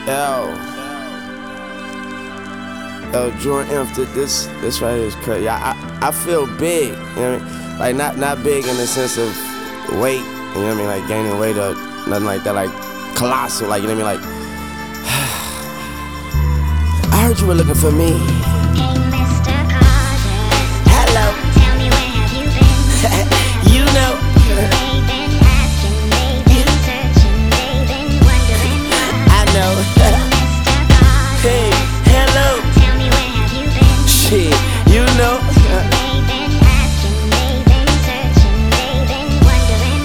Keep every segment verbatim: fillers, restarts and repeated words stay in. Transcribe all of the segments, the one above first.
Yo, yo, Jordan Inf, this this right here is crazy. I, I I feel big, you know what I mean? Like not not big in the sense of weight, you know what I mean? Like gaining weight or nothing like that. Like colossal, like you know what I mean? Like I heard you were looking for me. Hey, Mister Carter. Hello. Tell me where have you been? You know. They've been asking, they've been searching, they've been wondering. I know. Mister Carter. Hey, hello. Tell me where have you been? Shit, you know. They've been asking, they've been searching, they've been wondering.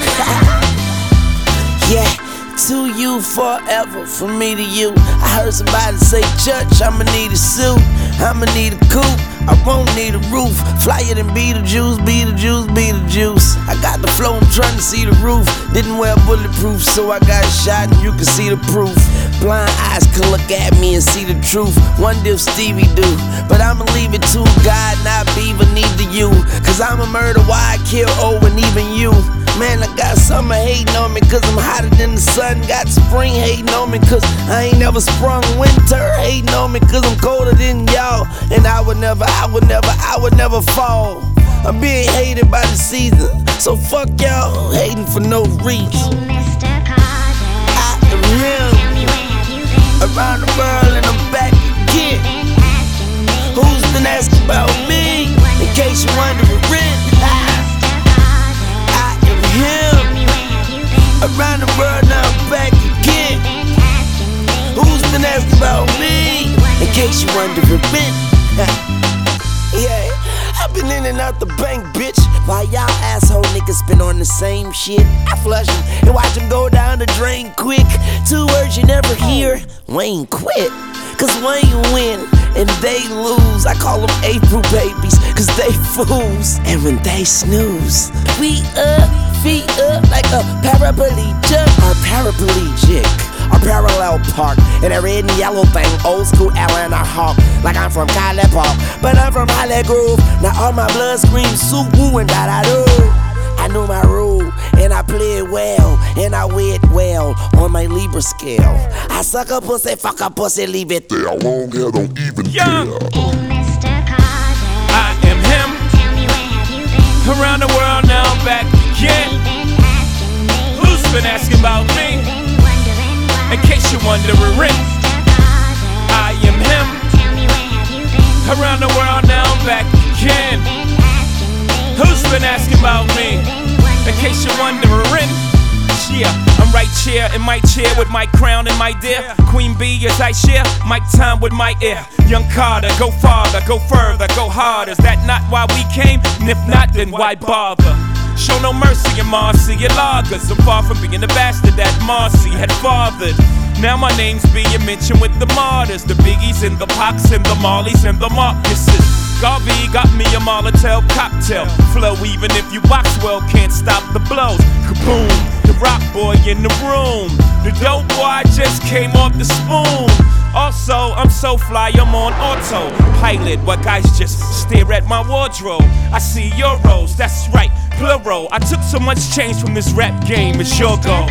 Yeah, to you forever, from me to you. I heard somebody say, Church, I'ma need a suit, I'ma need a coupe, I won't need a roof. Flyer than Beetlejuice, Beetlejuice, Beetlejuice. I got the flow, I'm trying to see the roof. Didn't wear bulletproof, so I got shot and you can see the proof. Blind eyes can look at me and see the truth. Wonder if Stevie do, but I'ma leave it to God, not Beaver, neither you. Cause I'm a murder, why I kill O and even you. Man, I got summer hating on me cause I'm hotter than the sun. Got spring hating on me cause I ain't never sprung. Winter hating on me cause I'm colder than y'all. And I would never, I would never, I would never fall. I'm being hated by the season, so fuck y'all hating for no reason. Hey, Mister Carter. I am him, Tell me where have you been? around the world and I'm back again. Been asking, they've Who's been asking about me? In case you wondering, I am him, Tell me where have you been? around the world now I'm back again. Been asking, they've Who's been asking about me? In case you wondering, yeah, I've been in and out the bank, bitch. While y'all asshole niggas been on the same shit, I flush them and watch them go down the drain quick. Two words you never hear, Wayne quit. Cause Wayne win and they lose. I call them April babies, cause they fools. And when they snooze, we up, feet up like a paraplegic or paraplegic. A parallel park in a red and yellow thing, old school Atlanta Hawk. Like I'm from Cali Park, but I'm from Holly Grove. Now all my blood screams soup, woo, and da da do. I knew my role, and I played well, and I weighed well on my Libra scale. I suck a pussy, fuck a pussy, leave it there. Long hair don't even Young. care. Hey, Mister Carter. I am him. Tell me where have you been? Around the world now I'm back again. Been asking, they've Who's been asking about me? been wondering why. In case you're wondering, Mister Carter. I am him. Tell me where have you been? Around the world now I'm back again. Been asking, they've Who's been asking about me? In case you're wondering, yeah, I'm right here in my chair with my crown and my dear Queen Bee as I share my time with my ear. Young Carter, go farther, go further, go harder. Is that not why we came? And if not, then why bother? Show no mercy in Marcy and lagers. I'm far from being the bastard that Marcy had fathered. Now my name's being mentioned with the martyrs, the Biggies and the Pocs and the Marleys and the Marcuses. Garvey got me a Molotov cocktail flow. Even if you box well, can't stop the blows. Kaboom, the rock boy in the room. The dope boy just came off the spoon. Also, I'm so fly, I'm on autopilot. What guys just stare at my wardrobe. I see euros, that's right, plural. I took so much change from this rap game, it's your goal.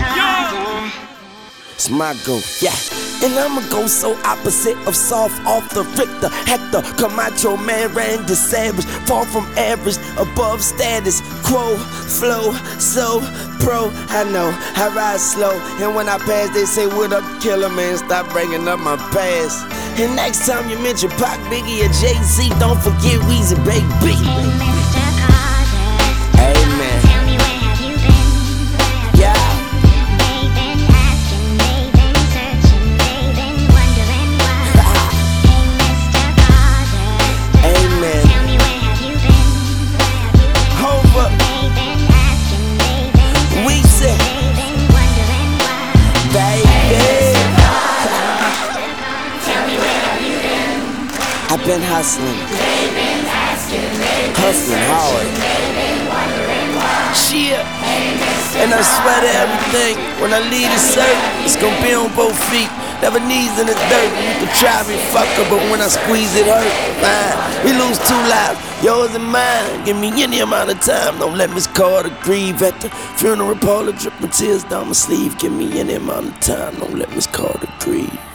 It's my goal, yeah. And I'ma go so opposite of soft off the Richter. Hector, Camacho, man, Randy Savage. Far from average, above status quo. Flow, so pro. I know, I ride slow. And when I pass, they say, what up, killer, man? Stop bringing up my past. And next time you mention Pac, Biggie, or Jay-Z, don't forget Weezy, baby. Mister Carter. Amen. Tell me where have you been? Yeah. They've been asking, they've been searching, they've been wondering why. Hey, Mister Carter. Amen. Tell me where have you been? Hold up. They've been asking, they've been We searching, said, they've been wondering why. baby. Tell me where have you been? I've been hustling. They've been asking, they've been Hustling hard. they've been wondering why. Shit. And I swear to everything, when I leave this earth, it's gonna be on both feet. Never knees in the dirt. You can try me, fucker, but when I squeeze it hurt. Fine. We lose two lives, yours and mine. Give me any amount of time. Don't let Miss Carter grieve at the funeral parlor, dripping tears down my sleeve. Give me any amount of time. Don't let Miss Carter grieve.